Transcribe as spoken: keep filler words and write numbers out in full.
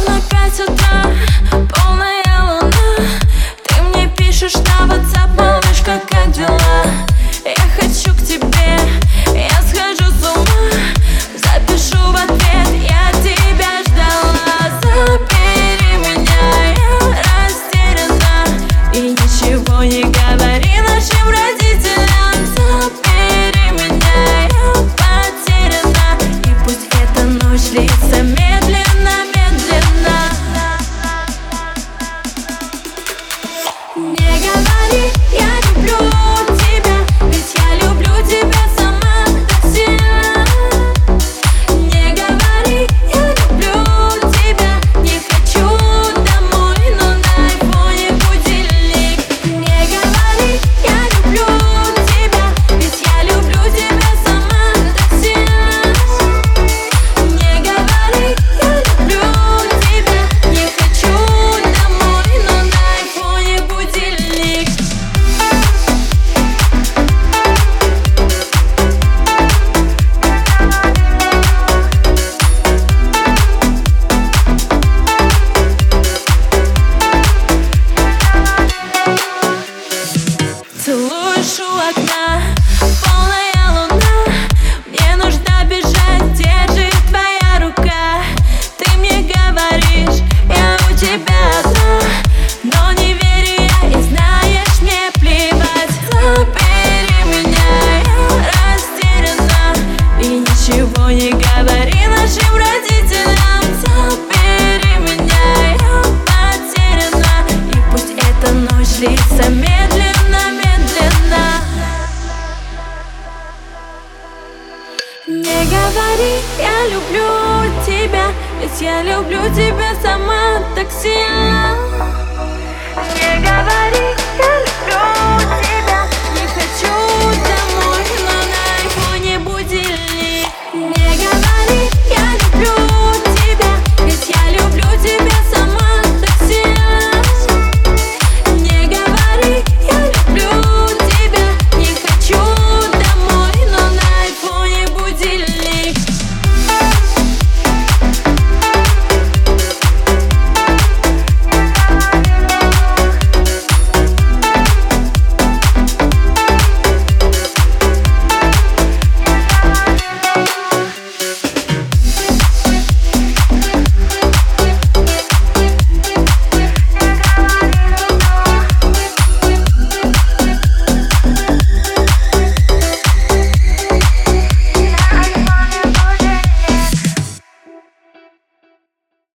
Ровно пять утра, полная луна. Ты мне пишешь на WhatsApp: малышка, как дела? Я хочу к тебе, я схожу с ума. Запишу в ответ: я тебя ждала. Забери меня, я растеряна, и ничего не говори нашим родителям. Забери меня, я потеряна, и пусть эта ночь длится медленно, медленно. Не говори: я люблю тебя, ведь я люблю тебя сама так сильно. Не говори: я люблю тебя, не хочу домой, но на айфоне будильник. Не говори: я люблю тебя, ведь я люблю тебя сама так сильно. Не говори: я люблю тебя, не хочу домой, но на айфоне будильник. Целуешь у окна, полная луна. Мне нужно бежать, держит твоя рука. Ты мне говоришь: я у тебя одна, но не верю я, и знаешь, мне плевать. Забери меня, я растеряна, и ничего не говори нашим родителям. Забери меня, я потеряна, и пусть эта ночь длится медленно, медленно. Не говори: я люблю тебя, ведь я люблю тебя сама так сильно. Не говори: я люблю